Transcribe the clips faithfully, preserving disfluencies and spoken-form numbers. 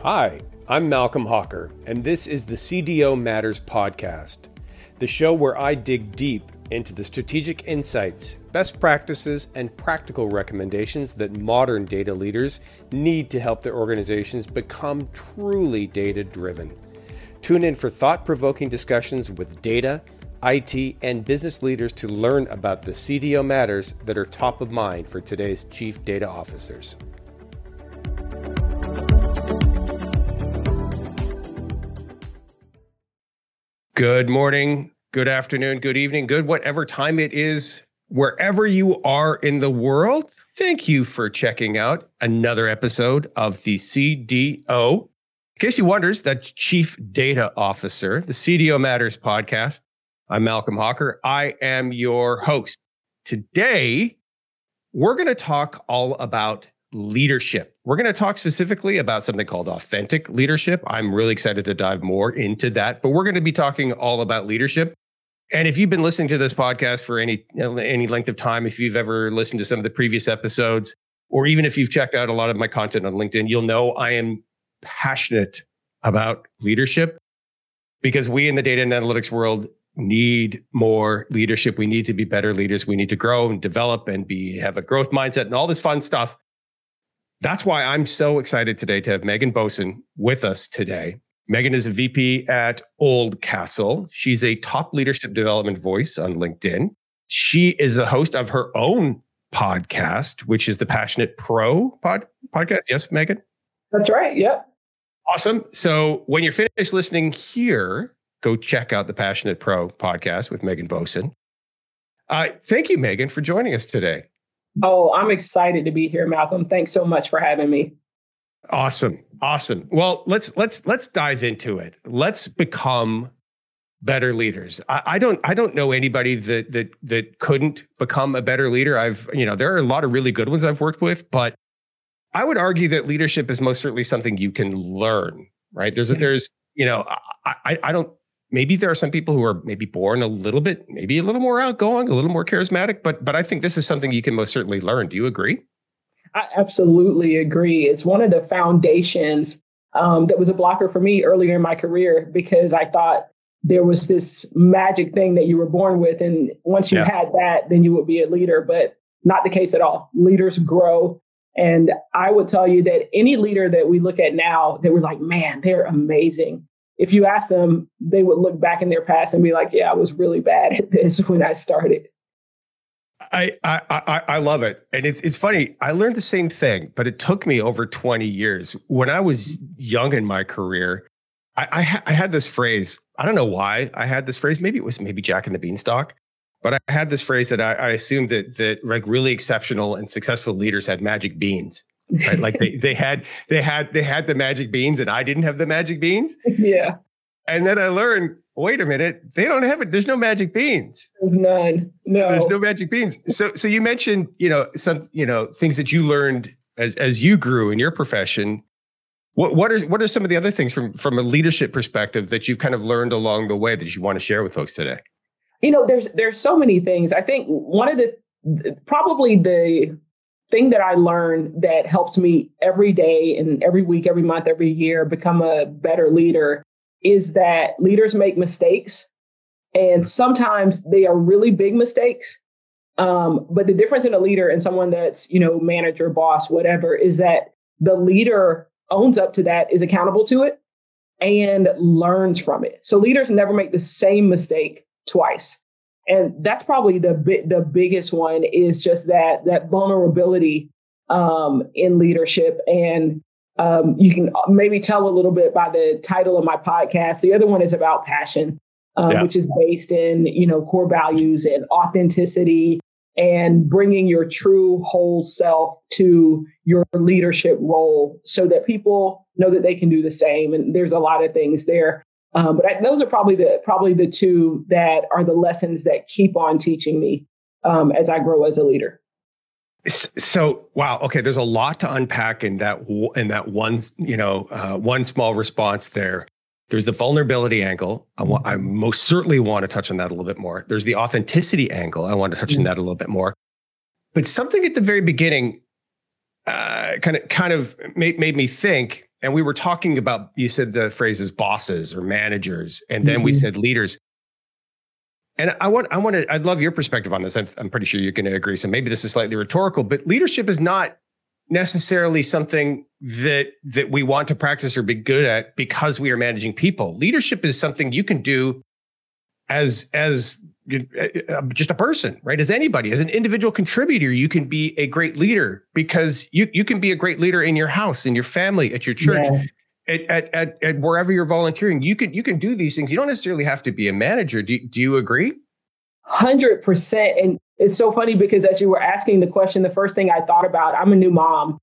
Hi, I'm Malcolm Hawker, and this is the C D O Matters podcast, the show where I dig deep into the strategic insights, best practices, and practical recommendations that modern data leaders need to help their organizations become truly data-driven. Tune in for thought-provoking discussions with data, I T, and business leaders to learn about the C D O matters that are top of mind for today's chief data officers. Good morning, good afternoon, good evening, good whatever time it is, wherever you are in the world. Thank you for checking out another episode of the C D O. In case you wonders, that's Chief Data Officer, the C D O Matters podcast. I'm Malcolm Hawker. I am your host. Today, we're going to talk all about leadership. We're going to talk specifically about something called authentic leadership. I'm really excited to dive more into that, but we're going to be talking all about leadership. And if you've been listening to this podcast for any, any length of time, if you've ever listened to some of the previous episodes, or even if you've checked out a lot of my content on LinkedIn, you'll know I am passionate about leadership because we in the data and analytics world need more leadership. We need to be better leaders. We need to grow and develop and be have a growth mindset and all this fun stuff. That's why I'm so excited today to have Megan Boesen with us today. Megan is a V P at Oldcastle. She's a top leadership development voice on LinkedIn. She is a host of her own podcast, which is the Passionate Pro pod, podcast. Yes, Megan? That's right. Yep. Awesome. So when you're finished listening here, go check out the Passionate Pro podcast with Megan Boesen. Uh, thank you, Megan, for joining us today. Oh, I'm excited to be here, Malcolm. Thanks so much for having me. Awesome. Awesome. Well, let's let's let's dive into it. Let's become better leaders. I, I don't I don't know anybody that that that couldn't become a better leader. I've, you know, there are a lot of really good ones I've worked with, but I would argue that leadership is most certainly something you can learn, right? There's a, there's, you know, I, I I don't maybe there are some people who are maybe born a little bit, maybe a little more outgoing, a little more charismatic, but but I think this is something you can most certainly learn. Do you agree? I absolutely agree. It's one of the foundations um, that was a blocker for me earlier in my career because I thought there was this magic thing that you were born with. And once you yeah. had that, then you would be a leader, but not the case at all. Leaders grow. And I would tell you that any leader that we look at now that we're like, man, they're amazing. If you ask them, they would look back in their past and be like, yeah, I was really bad at this when I started. I I I, I love it. And it's it's funny. I learned the same thing, but it took me over twenty years. When I was young in my career, I, I, ha- I had this phrase. I don't know why I had this phrase. Maybe it was maybe Jack and the Beanstalk. But I had this phrase that I, I assumed that that like really exceptional and successful leaders had magic beans. Right? Like they they had they had they had the magic beans and I didn't have the magic beans. Yeah. And then I learned, wait a minute, they don't have it. There's no magic beans. There's none. No. There's no magic beans. So so you mentioned, you know, some, you know, things that you learned as as you grew in your profession. What what are what are some of the other things from from a leadership perspective that you've kind of learned along the way that you want to share with folks today? You know, there's there's so many things. I think one of the probably the thing that I learned that helps me every day and every week, every month, every year become a better leader is that leaders make mistakes. And sometimes they are really big mistakes. Um, but the difference in a leader and someone that's, you know, manager, boss, whatever, is that the leader owns up to that, is accountable to it, and learns from it. So leaders never make the same mistake twice. And that's probably the bi- the biggest one is just that that vulnerability um, in leadership. And um, you can maybe tell a little bit by the title of my podcast. The other one is about passion, um, yeah. which is based in, you know, core values and authenticity and bringing your true whole self to your leadership role so that people know that they can do the same. And there's a lot of things there. Um, but I, those are probably the probably the two that are the lessons that keep on teaching me um, as I grow as a leader. So, wow. Okay. There's a lot to unpack in that, in that one, you know, uh, one small response there. There's the vulnerability angle. I, wa- I most certainly want to touch on that a little bit more. There's the authenticity angle. I want to touch mm-hmm. on that a little bit more. But something at the very beginning uh, kind of kind of made, made me think, and we were talking about, you said the phrases bosses or managers, and then mm-hmm. we said leaders. And I want, I want to, I'd love your perspective on this. I'm, I'm pretty sure you're going to agree. So maybe this is slightly rhetorical, but leadership is not necessarily something that that we want to practice or be good at because we are managing people. Leadership is something you can do as as just a person, right? As anybody, as an individual contributor, you can be a great leader because you you can be a great leader in your house, in your family, at your church, yeah. at, at at at wherever you're volunteering. You can you can do these things. You don't necessarily have to be a manager. Do do you agree? one hundred percent. And it's so funny because as you were asking the question, the first thing I thought about, I'm a new mom.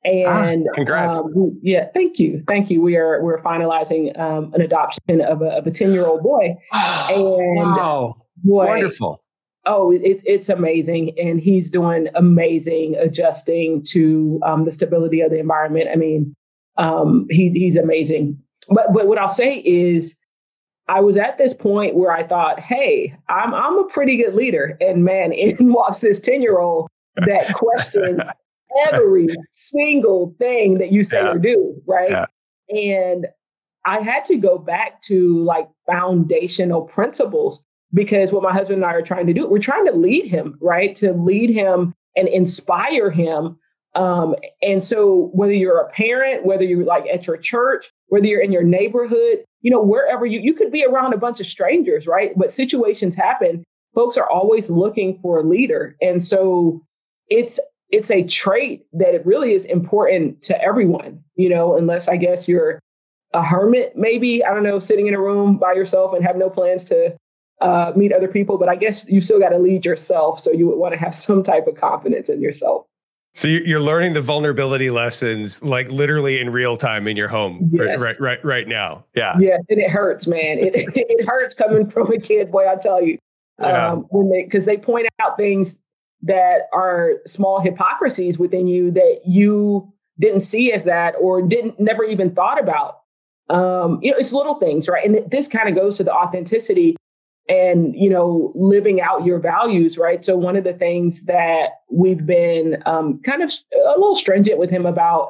And ah, congrats. Um, yeah, thank you. Thank you. We are we're finalizing um, an adoption of a of a ten-year-old boy. And wow. Boy, wonderful. Oh, it, it's amazing. And he's doing amazing adjusting to um, the stability of the environment. I mean, um, he he's amazing. But but what I'll say is I was at this point where I thought, hey, I'm I'm a pretty good leader. And man, in walks this ten-year-old that questioned every single thing that you say yeah. or do, right? Yeah. And I had to go back to like foundational principles because what my husband and I are trying to do, we're trying to lead him, right? To lead him and inspire him. Um, and so whether you're a parent, whether you're like at your church, whether you're in your neighborhood, you know, wherever you, you could be around a bunch of strangers, right? But situations happen. Folks are always looking for a leader. And so it's, it's a trait that it really is important to everyone, you know, unless I guess you're a hermit, maybe, I don't know, sitting in a room by yourself and have no plans to uh, meet other people. But I guess you still got to lead yourself. So you would want to have some type of confidence in yourself. So you're learning the vulnerability lessons, like literally in real time in your home, yes. right, right, right, right now. Yeah. Yeah. And it hurts, man. It it hurts coming from a kid, boy, I tell you, yeah. um, when they, cause they point out things that are small hypocrisies within you that you didn't see as that, or didn't never even thought about. Um, you know, it's little things, right? And this kind of goes to the authenticity and, you know, living out your values, right? So one of the things that we've been um, kind of a little stringent with him about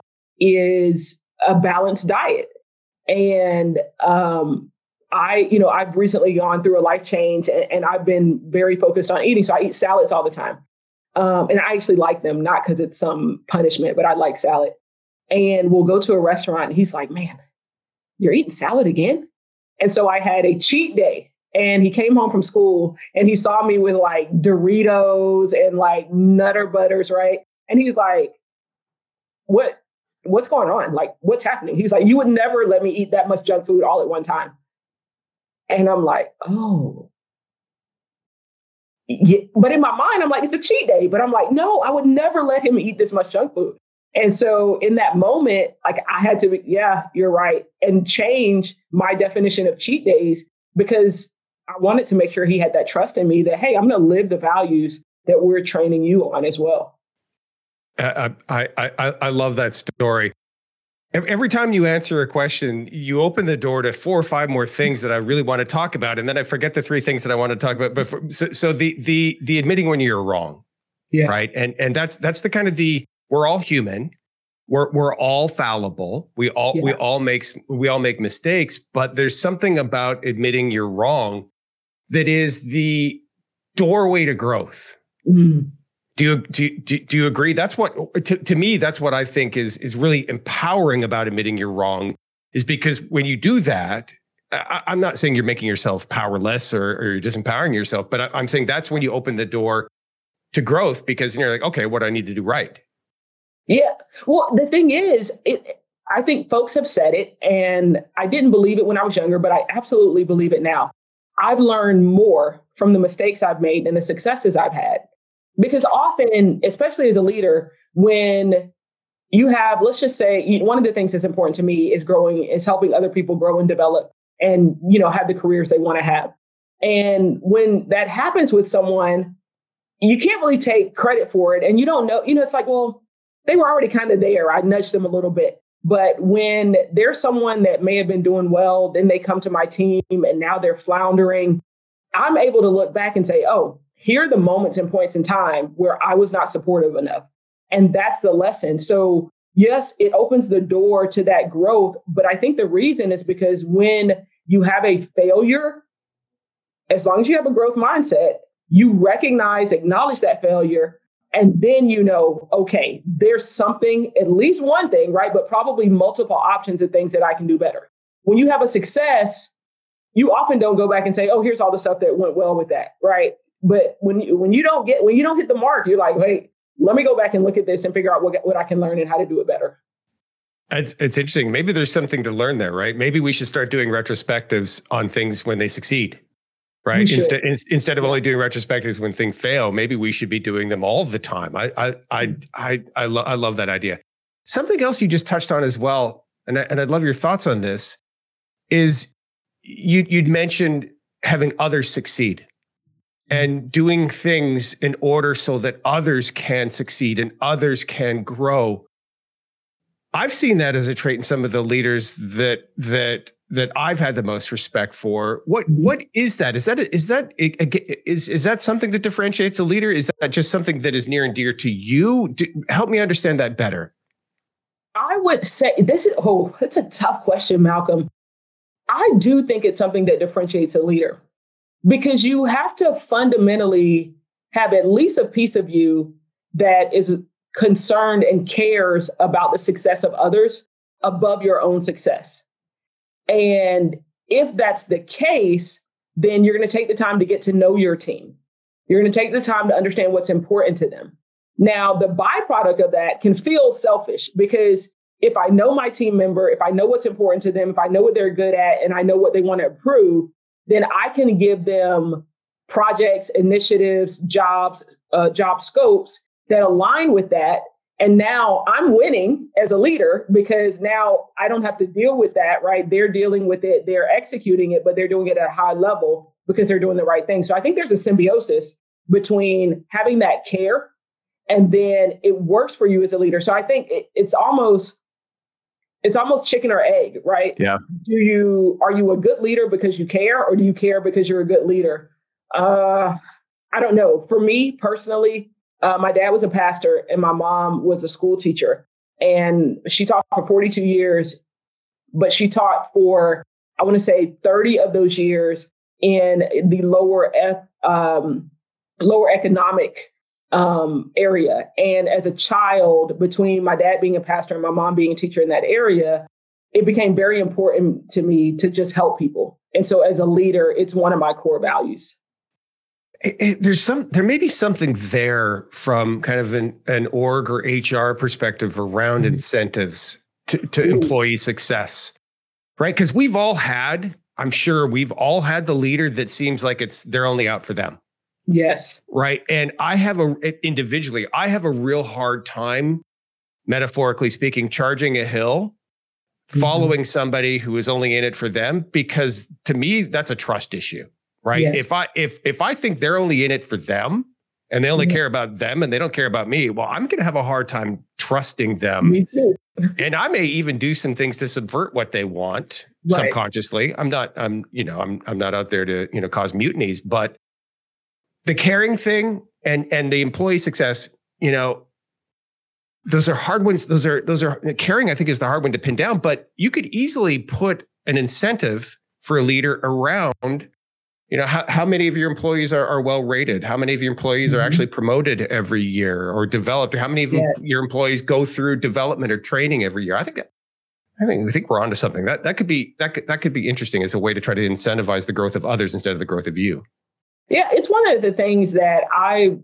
is a balanced diet. And um, I, you know, I've recently gone through a life change and, and I've been very focused on eating. So I eat salads all the time. Um, and I actually like them, not because it's some punishment, but I like salad. And we'll go to a restaurant and he's like, man, you're eating salad again? And so I had a cheat day. And he came home from school and he saw me with like Doritos and like Nutter Butters, right? And he's like, what, what's going on? Like, what's happening? He's like, you would never let me eat that much junk food all at one time. And I'm like, oh. Yeah. But in my mind, I'm like, it's a cheat day. But I'm like, no, I would never let him eat this much junk food. And so in that moment, like I had to, yeah, you're right. And change my definition of cheat days because I wanted to make sure he had that trust in me that, hey, I'm going to live the values that we're training you on as well. I, I, I, I love that story. Every time you answer a question, you open the door to four or five more things that I really want to talk about. And then I forget the three things that I want to talk about. But for, so, so the, the, the admitting when you're wrong, yeah. right. And, and that's, that's the kind of the, we're all human. We're, we're all fallible. We all, yeah. we all make, we all make mistakes, but there's something about admitting you're wrong that is the doorway to growth. Mm. Do you, do, you, do you agree? That's what, to, to me, that's what I think is, is really empowering about admitting you're wrong, is because when you do that, I, I'm not saying you're making yourself powerless or, or you're disempowering yourself, but I, I'm saying that's when you open the door to growth, because you're like, okay, what do I need to do right? Yeah. Well, the thing is, it, I think folks have said it, and I didn't believe it when I was younger, but I absolutely believe it now. I've learned more from the mistakes I've made than the successes I've had. Because often, especially as a leader, when you have, let's just say, you, one of the things that's important to me is growing, is helping other people grow and develop and, you know, have the careers they want to have. And when that happens with someone, you can't really take credit for it. And you don't know, you know, it's like, well, they were already kind of there. I nudged them a little bit. But when there's someone that may have been doing well, then they come to my team and now they're floundering, I'm able to look back and say, oh, here are the moments and points in time where I was not supportive enough. And that's the lesson. So yes, it opens the door to that growth. But I think the reason is because when you have a failure, as long as you have a growth mindset, you recognize, acknowledge that failure, and then you know, okay, there's something, at least one thing, right? But probably multiple options of things that I can do better. When you have a success, you often don't go back and say, oh, here's all the stuff that went well with that, right? But when you, when you don't get, when you don't hit the mark, you're like, wait, let me go back and look at this and figure out what, what I can learn and how to do it better. It's, it's interesting. Maybe there's something to learn there, right? Maybe we should start doing retrospectives on things when they succeed, right? Instead, in, instead of only doing retrospectives when things fail, maybe we should be doing them all the time. I, I, I, I, I, lo- I love that idea. Something else you just touched on as well, and, I, and I'd love your thoughts on this, is you, you'd mentioned having others succeed and doing things in order so that others can succeed and others can grow. I've seen that as a trait in some of the leaders that that that I've had the most respect for. What what is that? Is that is that is is that something that differentiates a leader? Is that just something that is near and dear to you? Do, help me understand that better. I would say this is oh, that's a tough question, Malcolm. I do think it's something that differentiates a leader, because you have to fundamentally have at least a piece of you that is concerned and cares about the success of others above your own success. And if that's the case, then you're going to take the time to get to know your team. You're going to take the time to understand what's important to them. Now, the byproduct of that can feel selfish, because if I know my team member, if I know what's important to them, if I know what they're good at, and I know what they want to improve, then I can give them projects, initiatives, jobs, uh, job scopes that align with that. And now I'm winning as a leader, because now I don't have to deal with that, right? They're dealing with it, they're executing it, but they're doing it at a high level because they're doing the right thing. So I think there's a symbiosis between having that care and then it works for you as a leader. So I think it, it's almost, it's almost chicken or egg, right? Yeah. Do you, are you a good leader because you care, or do you care because you're a good leader? Uh, I don't know. For me personally, Uh, my dad was a pastor and my mom was a school teacher, and she taught for forty-two years, but she taught for, I want to say thirty of those years in the lower, F, um, lower economic um, area. And as a child, between my dad being a pastor and my mom being a teacher in that area, it became very important to me to just help people. And so as a leader, it's one of my core values. It, it, there's some, there may be something there from kind of an, an org or H R perspective around mm-hmm. incentives to, to employee success, right? Because we've all had, I'm sure we've all had the leader that seems like it's, they're only out for them. Yes. Right. And I have a, individually, I have a real hard time, metaphorically speaking, charging a hill, mm-hmm. following somebody who is only in it for them, because to me, that's a trust issue. Right. Yes. If I if if I think they're only in it for them and they only mm-hmm. care about them and they don't care about me, well, I'm going to have a hard time trusting them. Me too. And I may even do some things to subvert what they want right. subconsciously. I'm not I'm, you know, I'm I'm not out there to, you know, cause mutinies, but the caring thing and and the employee success, you know, those are hard ones. Those are those are caring, I think, is the hard one to pin down, but you could easily put an incentive for a leader around, you know, how, how many of your employees are, are well rated? How many of your employees mm-hmm. are actually promoted every year or developed? Or how many of yeah. your employees go through development or training every year? I think that, I think I think we're onto something. That that could be that could, that could be interesting as a way to try to incentivize the growth of others instead of the growth of you. Yeah, it's one of the things that I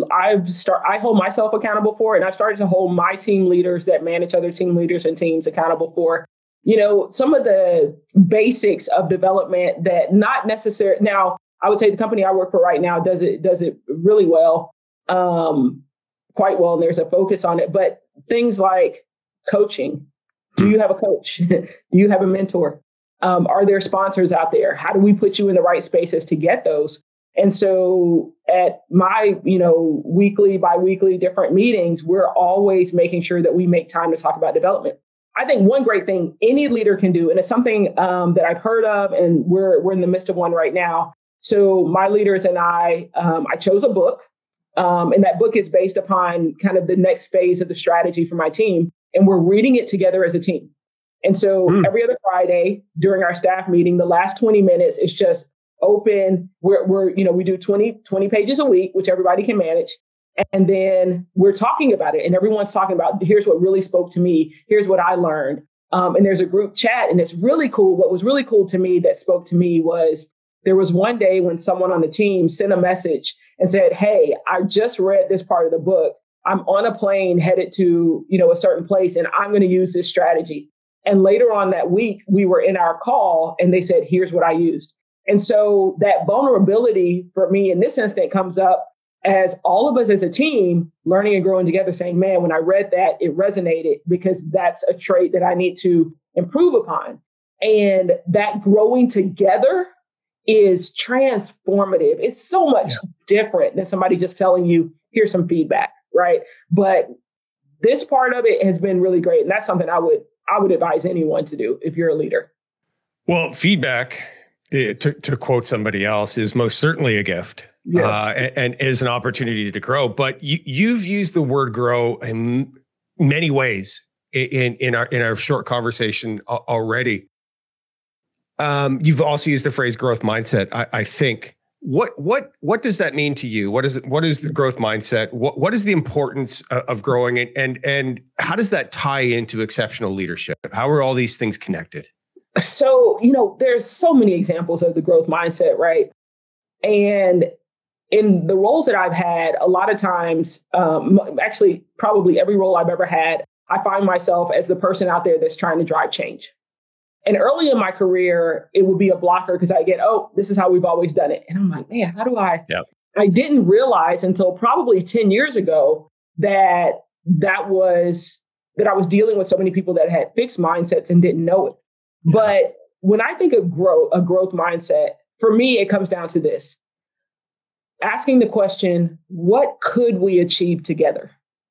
I start I hold myself accountable for, and I've started to hold my team leaders that manage other team leaders and teams accountable for. You know, some of the basics of development that not necessarily, now, I would say the company I work for right now does it does it really well, um, quite well, and there's a focus on it. But things like coaching. Do you have a coach? Do you have a mentor? Um, are there sponsors out there? How do we put you in the right spaces to get those? And so at my, you know, weekly, biweekly different meetings, we're always making sure that we make time to talk about development. I think one great thing any leader can do, and it's something um, that I've heard of, and we're we're in the midst of one right now. So my leaders and I, um, I chose a book, um, and that book is based upon kind of the next phase of the strategy for my team. and we're reading it together as a team. And so mm. every other Friday during our staff meeting, the last twenty minutes is just open. We're, we're, you know, we do twenty, twenty pages a week, which everybody can manage. And then we're talking about it and everyone's talking about, here's what really spoke to me. Here's what I learned. Um, and there's a group chat and it's really cool. What was really cool to me that spoke to me was there was one day when someone on the team sent a message and said, hey, I just read this part of the book. I'm on a plane headed to, you know, a certain place and I'm going to use this strategy. And later on that week, we were in our call and they said, here's what I used. And so that vulnerability for me in this instant comes up as all of us as a team learning and growing together saying, man, when I read that, it resonated because that's a trait that I need to improve upon. And that growing together is transformative. It's so much yeah. different than somebody just telling you, here's some feedback, right? But this part of it has been really great. And that's something I would I would advise anyone to do if you're a leader. Well, feedback, to, to quote somebody else, is most certainly a gift. Yes. Uh, and, and is an opportunity to grow. But you, you've used the word grow in many ways in, in our in our short conversation already. Um, you've also used the phrase growth mindset, I, I think. What what what does that mean to you? What is it, what is the growth mindset? What what is the importance of, of growing it? And and how does that tie into exceptional leadership? How are all these things connected? So, you know, there's so many examples of the growth mindset, right? And in the roles that I've had, a lot of times, um, actually, probably every role I've ever had, I find myself as the person out there that's trying to drive change. And early in my career, it would be a blocker because I get, oh, this is how we've always done it. And I'm like, man, how do I? Yep. I didn't realize until probably ten years ago that that was that I was dealing with so many people that had fixed mindsets and didn't know it. Yeah. But when I think of growth, a growth mindset, for me, it comes down to this. Asking the question, what could we achieve together?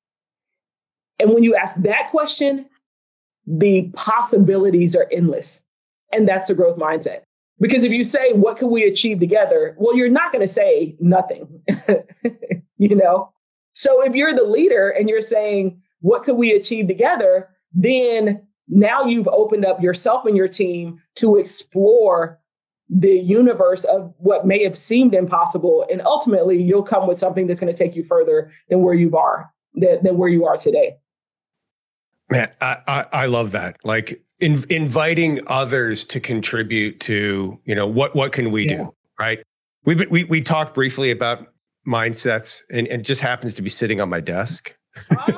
And when you ask that question, the possibilities are endless. And that's the growth mindset. Because if you say, what could we achieve together? Well, you're not going to say nothing, you know? So if you're the leader and you're saying, what could we achieve together? Then now you've opened up yourself and your team to explore the universe of what may have seemed impossible. And ultimately, you'll come with something that's going to take you further than where you are, than, than where you are today. Man, I, I, I love that. Like in, inviting others to contribute to, you know, what, what can we yeah. do? Right. We, we, we talked briefly about mindsets and, and it just happens to be sitting on my desk. Ah.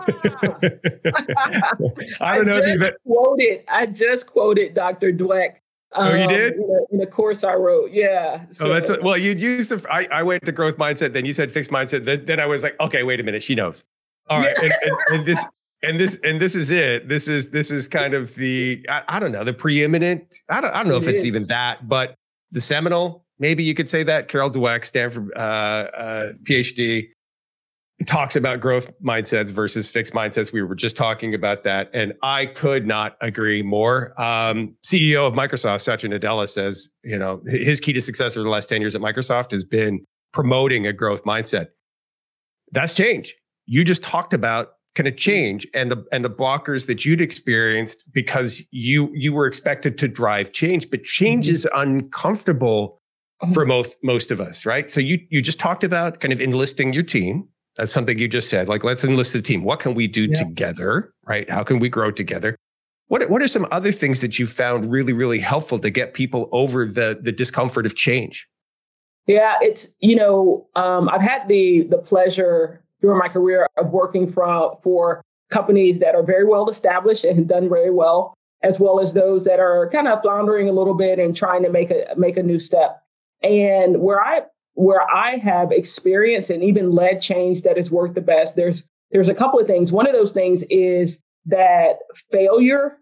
I don't know I if you've been... quoted. I just quoted Doctor Dweck. Um, oh, you did? In a, in a course I wrote. Yeah. So. Oh, that's a, well, you'd use the, I, I went to growth mindset, then you said fixed mindset. Then, then I was like, okay, wait a minute. She knows. All right. Yeah. And, and, and this, and this, and this is it. This is, this is kind of the, I, I don't know, the preeminent, I don't, I don't know it if it's is. even that, but the seminal, maybe you could say that. Carol Dweck, Stanford, uh, uh, PhD, talks about growth mindsets versus fixed mindsets. We were just talking about that. And I could not agree more. Um, C E O of Microsoft, Satya Nadella, says, you know, his key to success over the last ten years at Microsoft has been promoting a growth mindset. That's change. You just talked about kind of change and the and the blockers that you'd experienced because you you were expected to drive change, but change mm-hmm. is uncomfortable oh. for most most of us, right? So you you just talked about kind of enlisting your team. That's something you just said, like, let's enlist the team. What can we do yeah. together, right? How can we grow together? What What are some other things that you found really, really helpful to get people over the the discomfort of change? Yeah, it's, you know, um, I've had the the pleasure during my career of working for, for companies that are very well established and have done very well, as well as those that are kind of floundering a little bit and trying to make a make a new step. And where I where I have experienced and even led change that has worked the best, there's there's a couple of things. One of those things is that failure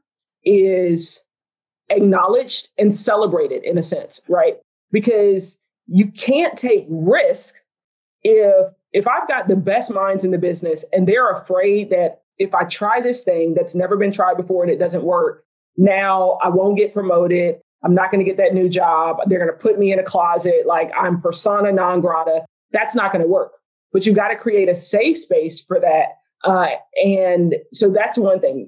is acknowledged and celebrated in a sense, right? Because you can't take risk if if I've got the best minds in the business and they're afraid that if I try this thing that's never been tried before and it doesn't work, now I won't get promoted. I'm not going to get that new job. They're going to put me in a closet like I'm persona non grata. That's not going to work. But you've got to create a safe space for that. Uh, and so that's one thing.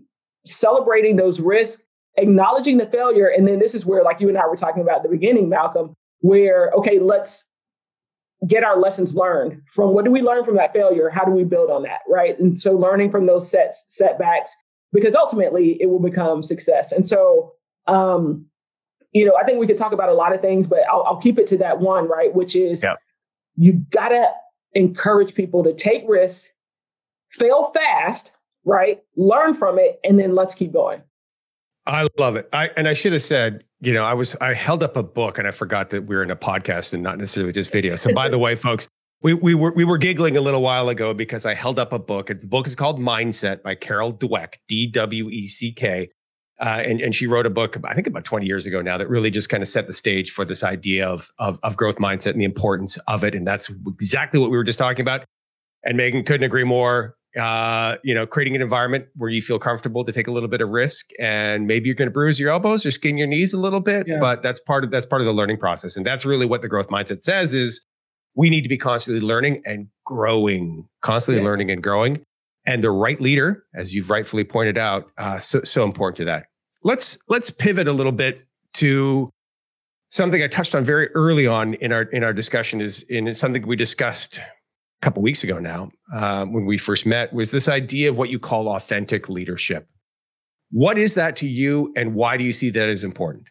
celebrating those risks, acknowledging the failure. And then this is where, like you and I were talking about at the beginning, Malcolm, where, okay, let's get our lessons learned from what do we learn from that failure? How do we build on that? Right. And so learning from those sets, setbacks, because ultimately it will become success. And so, um, you know, I think we could talk about a lot of things, but I'll, I'll keep it to that one, right? Which is yep. you got to encourage people to take risks, fail fast, right? Learn from it, and then let's keep going. I love it. I and I should have said, you know, I was I held up a book and I forgot that we were in a podcast and not necessarily just video. So by the way, folks, we we were we were giggling a little while ago because I held up a book. The book is called Mindset by Carol Dweck, D W E C K. Uh, and, and she wrote a book, I think about twenty years ago now, that really just kind of set the stage for this idea of, of, of growth mindset and the importance of it. And that's exactly what we were just talking about. And Megan couldn't agree more. Uh, you know, creating an environment where you feel comfortable to take a little bit of risk, and maybe you're going to bruise your elbows or skin your knees a little bit, yeah. but that's part of that's part of the learning process. And that's really what the growth mindset says is we need to be constantly learning and growing, constantly yeah. learning and growing. And the right leader, as you've rightfully pointed out, uh, so so important to that. Let's let's pivot a little bit to something I touched on very early on in our in our discussion. Is in something we discussed a couple of weeks ago now uh, when we first met. Was this idea of what you call authentic leadership? What is that to you, and why do you see that as important?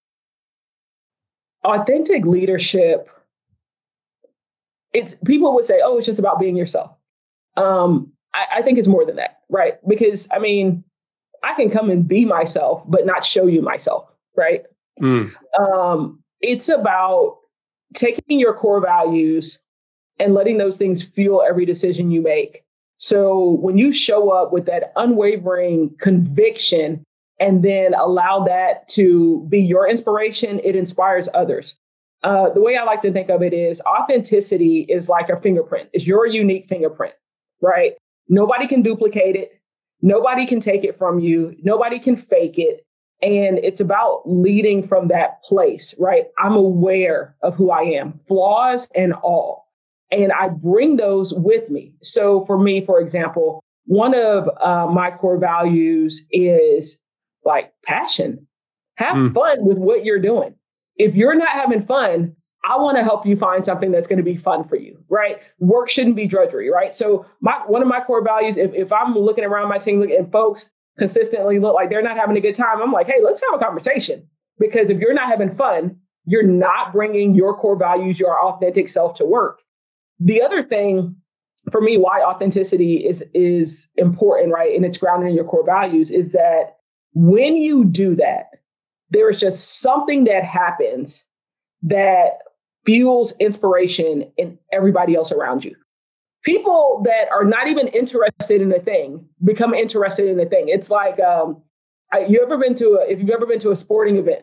Authentic leadership. It's people would say, "Oh, it's just about being yourself." Um, I, I think it's more than that, right? Because I mean, I can come and be myself, but not show you myself, right? Mm. Um, it's about taking your core values and letting those things fuel every decision you make. So when you show up with that unwavering conviction and then allow that to be your inspiration, it inspires others. Uh, the way I like to think of it is authenticity is like a fingerprint. It's your unique fingerprint, right? Nobody can duplicate it. Nobody can take it from you. Nobody can fake it. And it's about leading from that place, right? I'm aware of who I am, flaws and all. And I bring those with me. So for me, for example, one of uh, my core values is like passion. Have mm. fun with what you're doing. If you're not having fun, I want to help you find something that's going to be fun for you, right? Work shouldn't be drudgery, right? So my one of my core values, if, if I'm looking around my team and folks consistently look like they're not having a good time, I'm like, hey, let's have a conversation. Because if you're not having fun, you're not bringing your core values, your authentic self to work. The other thing for me, why authenticity is, is important, right? And it's grounded in your core values is that when you do that, there is just something that happens that fuels inspiration in everybody else around you. People that are not even interested in a thing become interested in a thing. It's like, um, I, you ever been to a, if you've ever been to a sporting event,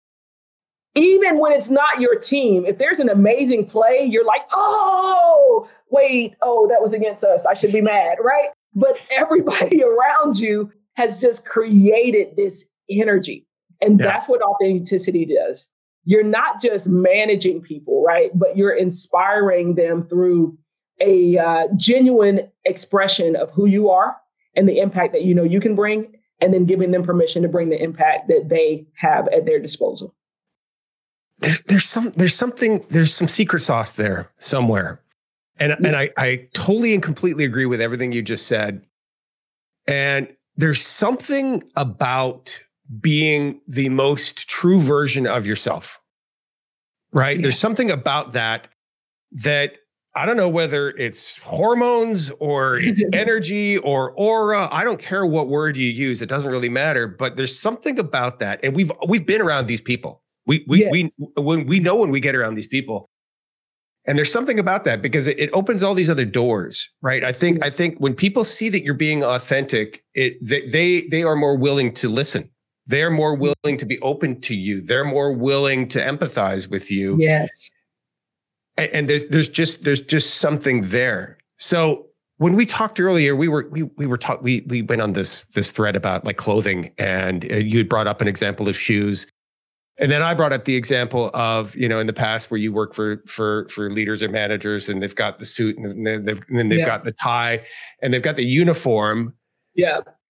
even when it's not your team, if there's an amazing play, you're like, oh, wait, oh, that was against us. I should be mad, right? But everybody around you has just created this energy. And yeah. that's what authenticity does. You're not just managing people, right? But you're inspiring them through a uh, genuine expression of who you are and the impact that you know you can bring, and then giving them permission to bring the impact that they have at their disposal. There's, there's some, there's something, there's some secret sauce there somewhere. And, yeah. and I, I totally and completely agree with everything you just said. And there's something about being the most true version of yourself, right? Yeah. There's something about that, that I don't know whether it's hormones or it's energy or aura. I don't care what word you use. It doesn't really matter, but there's something about that. And we've, we've been around these people. We, we, yes. we, when we know when we get around these people, and there's something about that because it, it opens all these other doors, right? I think, yes. I think when people see that you're being authentic, it, they, they, they are more willing to listen. They're more willing to be open to you. They're more willing to empathize with you. Yes. And, and there's there's just there's just something there. So when we talked earlier, we were we we were talk we we went on this this thread about like clothing, and you had brought up an example of shoes, and then I brought up the example of, you know, in the past where you work for for for leaders or managers, and they've got the suit and they've and then they've yeah. got the tie and they've got the uniform. Yeah.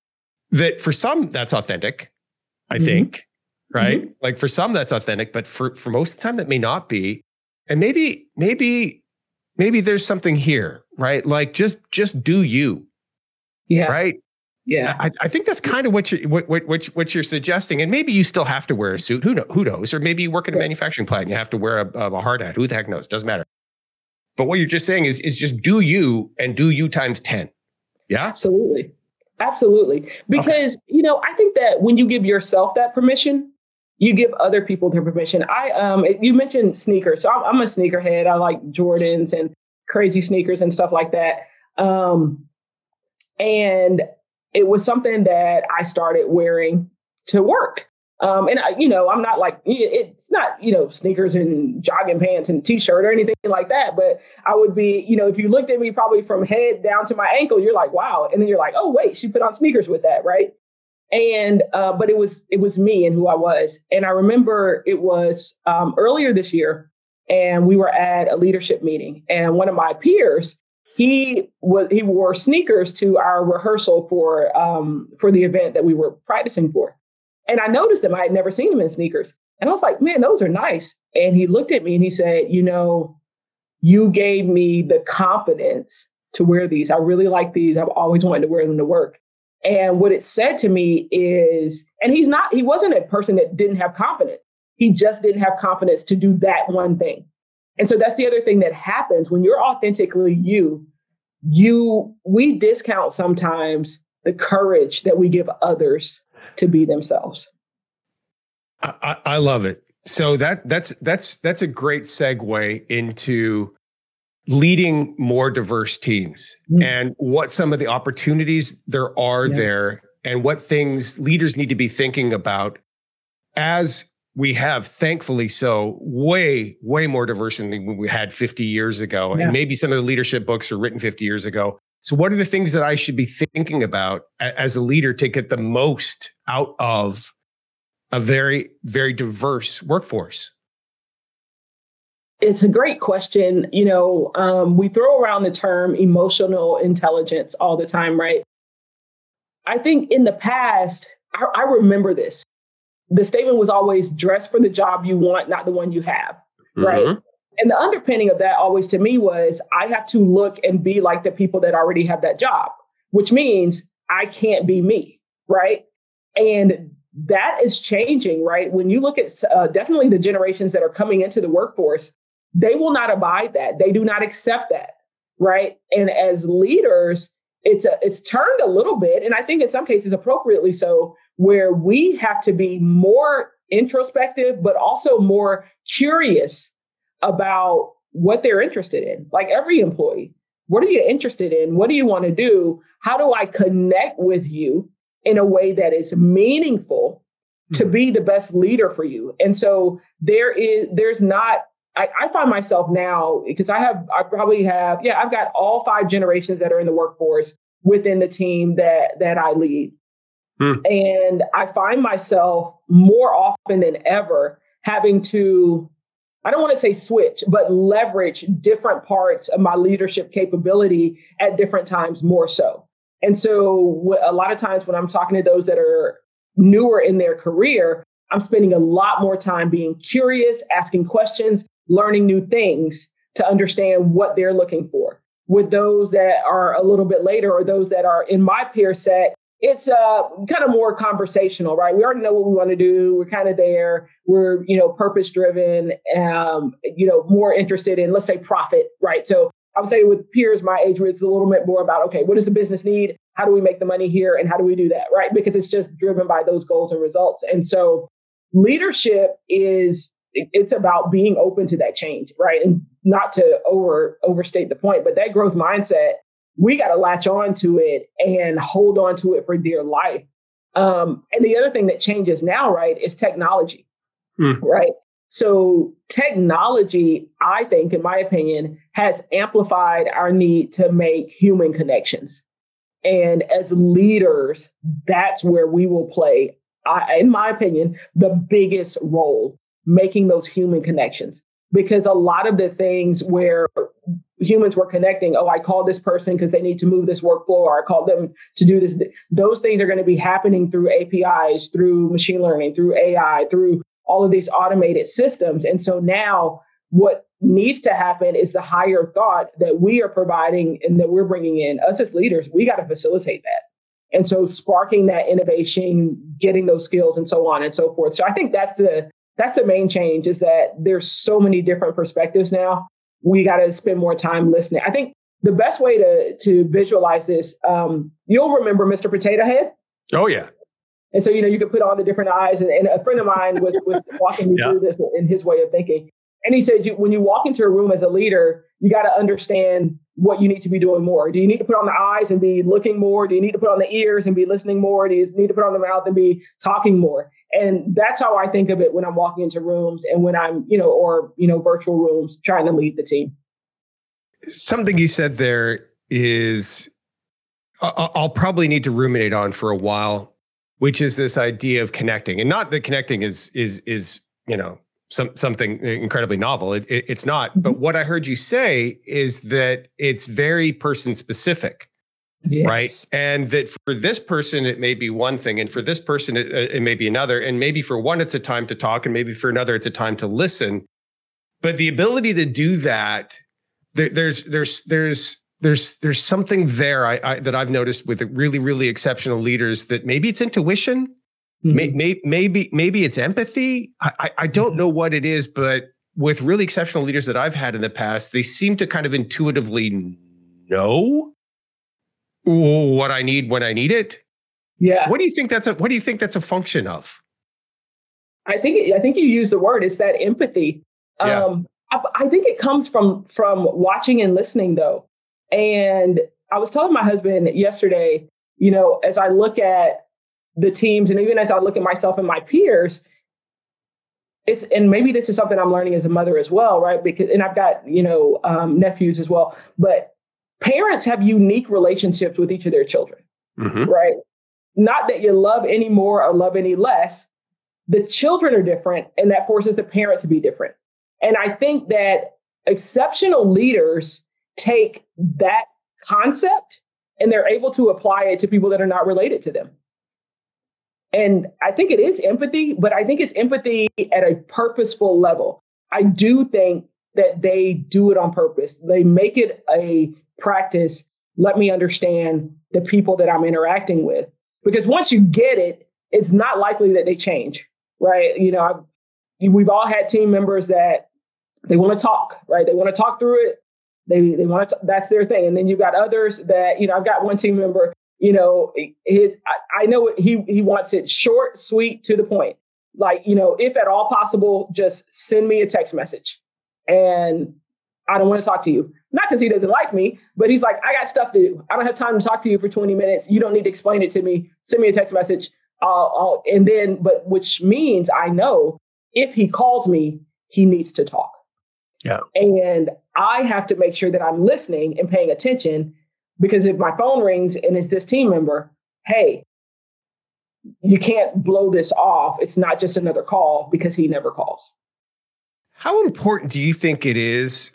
that for some that's authentic, I mm-hmm. think, right? Mm-hmm. Like for some that's authentic, but for, for most of the time that may not be. And maybe, maybe, maybe there's something here, right? Like just, just do you. Yeah. Right. Yeah. I, I think that's kind of what you what, what what what you're suggesting. And maybe you still have to wear a suit. Who know, who knows? Or maybe you work in a manufacturing plant and you have to wear a, a hard hat. Who the heck knows? Doesn't matter. But what you're just saying is, is just do you and do you times ten. Yeah. Absolutely. Absolutely. Because, okay. you know, I think that when you give yourself that permission, you give other people their permission. I um you mentioned sneakers. So I'm, I'm a sneakerhead. I like Jordans and crazy sneakers and stuff like that. Um, and it was something that I started wearing to work. Um, and, I, you know, I'm not like, it's not, you know, sneakers and jogging pants and t-shirt or anything like that. But I would be, you know, if you looked at me probably from head down to my ankle, you're like, wow. And then you're like, oh, wait, she put on sneakers with that. Right. And uh, but it was it was me and who I was. And I remember it was um, earlier this year and we were at a leadership meeting and one of my peers, He was he wore sneakers to our rehearsal for um, for the event that we were practicing for. And I noticed them. I had never seen him in sneakers. And I was like, man, those are nice. And he looked at me and he said, you know, you gave me the confidence to wear these. I really like these. I've always wanted to wear them to work. And what it said to me is, and he's not, he wasn't a person that didn't have confidence. He just didn't have confidence to do that one thing. And so that's the other thing that happens when you're authentically you, you, we discount sometimes the courage that we give others to be themselves. I, I, I love it. So that that's that's that's a great segue into leading more diverse teams mm. and what some of the opportunities there are yeah. there and what things leaders need to be thinking about as we have, thankfully so, way, way more diversity than we had fifty years ago. Yeah. And maybe some of the leadership books are written fifty years ago. So what are the things that I should be thinking about as a leader to get the most out of a very, very diverse workforce? It's a great question. You know, um, we throw around the term emotional intelligence all the time, right? I think in the past, I, I remember this. The statement was always dress for the job you want, not the one you have, mm-hmm. right? And the underpinning of that always to me was I have to look and be like the people that already have that job, which means I can't be me, right? And that is changing, right? When you look at uh, definitely the generations that are coming into the workforce, they will not abide that. They do not accept that, right? And as leaders, it's a, it's turned a little bit, and I think in some cases appropriately so, where we have to be more introspective, but also more curious about what they're interested in. Like every employee, what are you interested in? What do you want to do? How do I connect with you in a way that is meaningful to be the best leader for you? And so there is, there's not, I, I find myself now, because I have, I probably have, yeah, I've got all five generations that are in the workforce within the team that, that I lead. Hmm. And I find myself more often than ever having to, I don't want to say switch, but leverage different parts of my leadership capability at different times more so. And so a lot of times when I'm talking to those that are newer in their career, I'm spending a lot more time being curious, asking questions, learning new things to understand what they're looking for. With those that are a little bit later or those that are in my peer set, it's uh, kind of more conversational, right? We already know what we want to do. We're kind of there. We're, you know, purpose driven, um, you know, more interested in, let's say, profit, right? So I would say with peers my age, it's a little bit more about, okay, what does the business need? How do we make the money here? And how do we do that, right? Because it's just driven by those goals and results. And so leadership is, it's about being open to that change, right? And not to over overstate the point, but that growth mindset, we got to latch on to it and hold on to it for dear life. Um, and the other thing that changes now, right, is technology, mm. right? So technology, I think, in my opinion, has amplified our need to make human connections. And as leaders, that's where we will play, I, in my opinion, the biggest role, making those human connections. Because a lot of the things where humans were connecting. Oh, I called this person because they need to move this workflow, or I called them to do this. Those things are going to be happening through A P Is, through machine learning, through A I, through all of these automated systems. And so now what needs to happen is the higher thought that we are providing and that we're bringing in. Us as leaders, we got to facilitate that. And so sparking that innovation, getting those skills and so on and so forth. So I think that's the that's the main change, is that there's so many different perspectives now. We got to spend more time listening. I think the best way to to visualize this, um, you'll remember Mister Potato Head. Oh, yeah. And so, you know, you could put on the different eyes. And, and a friend of mine was, was walking me yeah. through this in his way of thinking. And he said, you, when you walk into a room as a leader, you got to understand what you need to be doing more. Do you need to put on the eyes and be looking more? Do you need to put on the ears and be listening more? Do you need to put on the mouth and be talking more? And that's how I think of it when I'm walking into rooms and when I'm, you know, or, you know, virtual rooms trying to lead the team. Something you said there is, I'll probably need to ruminate on for a while, which is this idea of connecting. And not that connecting is, is, is, you know, some, something incredibly novel. It, it, it's not. But what I heard you say is that it's very person specific. Yes. Right. And that for this person, it may be one thing. And for this person, it, it may be another. And maybe for one, it's a time to talk. And maybe for another, it's a time to listen. But the ability to do that, there, there's, there's, there's, there's, there's something there I, I, that I've noticed with really, really exceptional leaders, that maybe it's intuition, mm-hmm. may, may, maybe, maybe it's empathy. I, I, I don't know what it is, but with really exceptional leaders that I've had in the past, they seem to kind of intuitively know what I need when I need it. Yeah. What do you think that's a, what do you think that's a function of? I think, I think you use the word, it's that empathy. Yeah. Um, I, I think it comes from, from watching and listening though. And I was telling my husband yesterday, you know, as I look at the teams and even as I look at myself and my peers, it's, and maybe this is something I'm learning as a mother as well, right? Because, and I've got, you know, um, nephews as well, but parents have unique relationships with each of their children, mm-hmm. right? Not that you love any more or love any less. The children are different, and that forces the parent to be different. And I think that exceptional leaders take that concept and they're able to apply it to people that are not related to them. And I think it is empathy, but I think it's empathy at a purposeful level. I do think that they do it on purpose. They make it a practice. Let me understand the people that I'm interacting with, because once you get it, it's not likely that they change, right? You know, I've, we've all had team members that they want to talk, right? They want to talk through it. They they want to, that's their thing. And then you've got others that, you know, I've got one team member, you know, his, I, I know he he wants it short, sweet, to the point. Like, you know, if at all possible, just send me a text message. And I don't want to talk to you. Not because he doesn't like me, but he's like, I got stuff to do. I don't have time to talk to you for twenty minutes. You don't need to explain it to me. Send me a text message. I'll, I'll, and then, but which means I know if he calls me, he needs to talk. Yeah. And I have to make sure that I'm listening and paying attention, because if my phone rings and it's this team member, hey, you can't blow this off. It's not just another call because he never calls. How important do you think it is?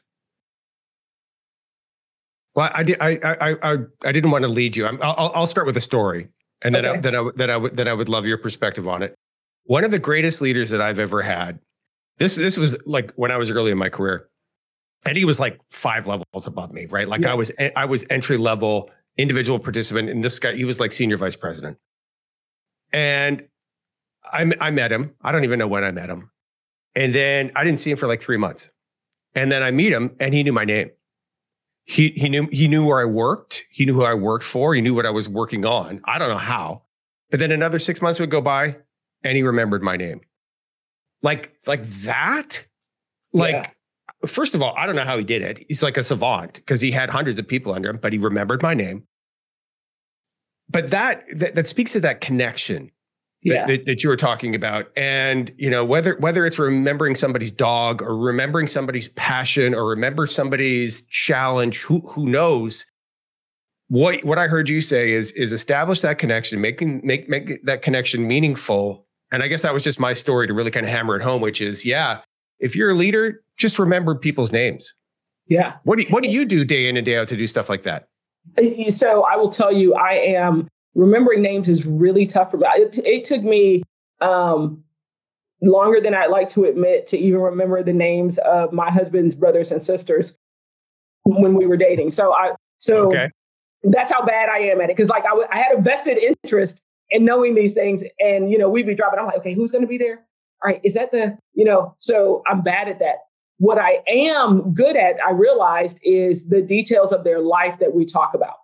Well, I did. I I I I didn't want to lead you. I'm, I'll I'll start with a story, and then okay. I, then I then I would then I would love your perspective on it. One of the greatest leaders that I've ever had. This this was like when I was early in my career, and he was like five levels above me, right? Like yeah. I was I was entry level individual participant, and this guy, he was like senior vice president. And I I met him. I don't even know when I met him, and then I didn't see him for like three months, and then I meet him, and he knew my name. He he knew he knew where I worked. He knew who I worked for. He knew what I was working on. I don't know how, but then another six months would go by, and he remembered my name. Like, like that, like, yeah. First of all, I don't know how he did it. He's like a savant because he had hundreds of people under him, but he remembered my name. But that, that, that speaks to that connection yeah. that, that, that you were talking about. And, you know, whether, whether it's remembering somebody's dog or remembering somebody's passion or remember somebody's challenge, who, who knows? What, what I heard you say is, is establish that connection, making, make, make that connection meaningful. And I guess that was just my story to really kind of hammer it home, which is, yeah, if you're a leader, just remember people's names. Yeah. What do you, what do you do day in and day out to do stuff like that? So I will tell you, I am remembering names is really tough for me. It, it took me um, longer than I'd like to admit to even remember the names of my husband's brothers and sisters when we were dating. So I, so okay. That's how bad I am at it. Cause like I, w- I had a vested interest in knowing these things, and, you know, we'd be dropping. I'm like, okay, who's going to be there? All right. Is that the, you know, so I'm bad at that. What I am good at, I realized, is the details of their life that we talk about.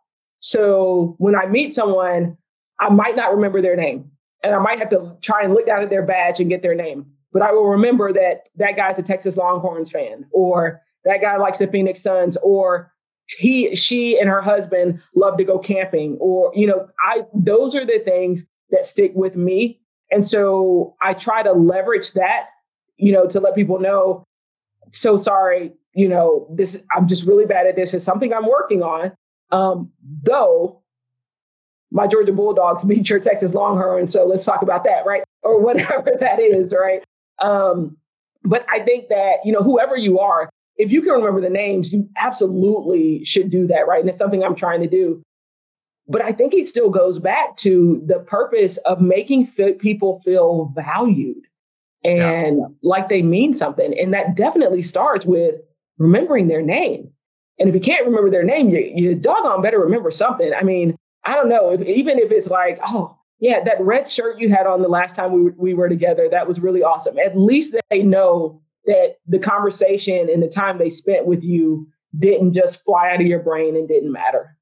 So when I meet someone, I might not remember their name, and I might have to try and look down at their badge and get their name. But I will remember that that guy's a Texas Longhorns fan, or that guy likes the Phoenix Suns, or he, she and her husband love to go camping, or, you know, I, those are the things that stick with me. And so I try to leverage that, you know, to let people know, so sorry, you know, this, I'm just really bad at this. It's something I'm working on. Um, though my Georgia Bulldogs beat your Texas Longhorns. So let's talk about that, right? Or whatever that is, right? Um, but I think that, you know, whoever you are, if you can remember the names, you absolutely should do that, right? And it's something I'm trying to do. But I think it still goes back to the purpose of making f- people feel valued and yeah. like they mean something. And that definitely starts with remembering their name. And if you can't remember their name, you, you doggone better remember something. I mean, I don't know, if, even if it's like, oh, yeah, that red shirt you had on the last time we, we were together, that was really awesome. At least they know that the conversation and the time they spent with you didn't just fly out of your brain and didn't matter.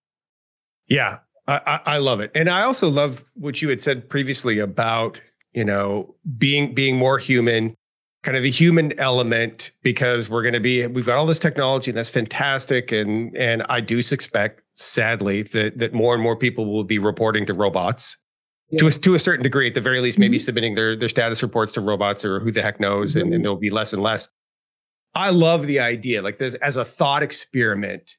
Yeah, I, I love it. And I also love what you had said previously about, you know, being being more human, kind of the human element, because we're going to be, we've got all this technology and that's fantastic. And and I do suspect, sadly, that that more and more people will be reporting to robots. Yeah. To a, to a certain degree, at the very least, maybe mm-hmm. submitting their, their status reports to robots, or who the heck knows, mm-hmm. and, and there'll be less and less. I love the idea, like this as a thought experiment.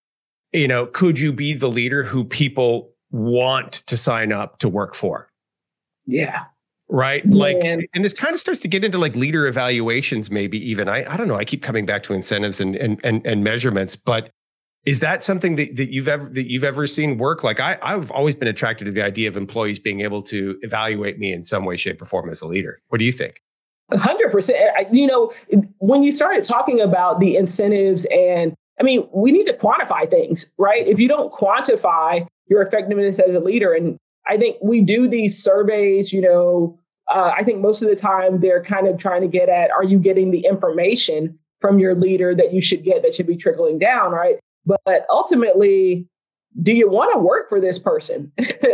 You know, could you be the leader who people want to sign up to work for? Yeah. Right. Man. Like, and this kind of starts to get into like leader evaluations, maybe even. I, I don't know. I keep coming back to incentives and and and, and measurements, but is that something that, that you've ever that you've ever seen work? Like I, I've always been attracted to the idea of employees being able to evaluate me in some way, shape, or form as a leader. What do you think? A hundred percent. You know, when you started talking about the incentives, and I mean, we need to quantify things, right? If you don't quantify your effectiveness as a leader, and I think we do these surveys, you know, uh, I think most of the time they're kind of trying to get at, are you getting the information from your leader that you should get, that should be trickling down, right? But ultimately, do you want to work for this person?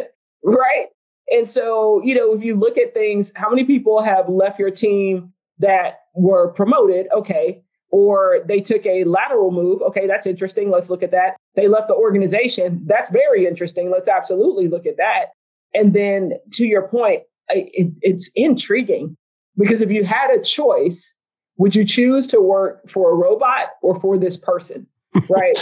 Right? And so, you know, if you look at things, how many people have left your team that were promoted? Okay. Or they took a lateral move. Okay, that's interesting. Let's look at that. They left the organization. That's very interesting. Let's absolutely look at that. And then to your point, it, it's intriguing, because if you had a choice, would you choose to work for a robot or for this person? Right.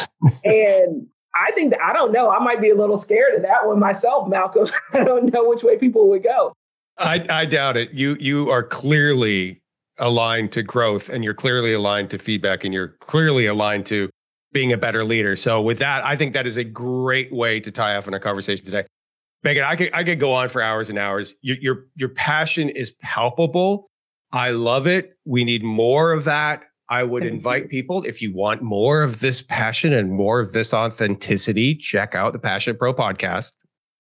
And I think that, I don't know, I might be a little scared of that one myself, Malcolm. I don't know which way people would go. I, I doubt it. You, you are clearly aligned to growth, and you're clearly aligned to feedback, and you're clearly aligned to being a better leader. So with that, I think that is a great way to tie off in our conversation today. Megan, I could, I could go on for hours and hours. Your, your, your passion is palpable. I love it. We need more of that. I would invite people, if you want more of this passion and more of this authenticity, check out the Passionate Pro podcast.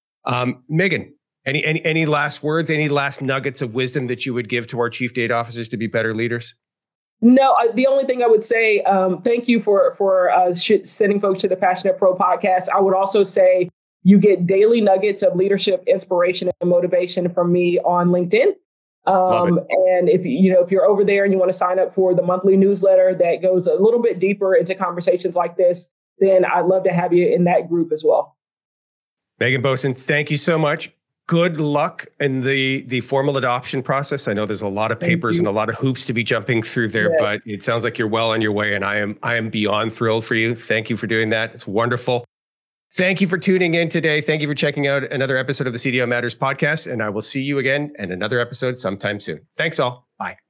Um, Megan, any, any, any last words, any last nuggets of wisdom that you would give to our chief data officers to be better leaders? No, uh, the only thing I would say, um, thank you for, for uh, sh- sending folks to the Passionate Pro podcast. I would also say you get daily nuggets of leadership, inspiration, and motivation from me on LinkedIn. Um, and if you know, if you're over there and you want to sign up for the monthly newsletter that goes a little bit deeper into conversations like this, then I'd love to have you in that group as well. Megan Boson, thank you so much. Good luck in the, the formal adoption process. I know there's a lot of papers and a lot of hoops to be jumping through there, yeah. but it sounds like you're well on your way, and I am, I am beyond thrilled for you. Thank you for doing that. It's wonderful. Thank you for tuning in today. Thank you for checking out another episode of the C D O Matters podcast, and I will see you again in another episode sometime soon. Thanks all. Bye.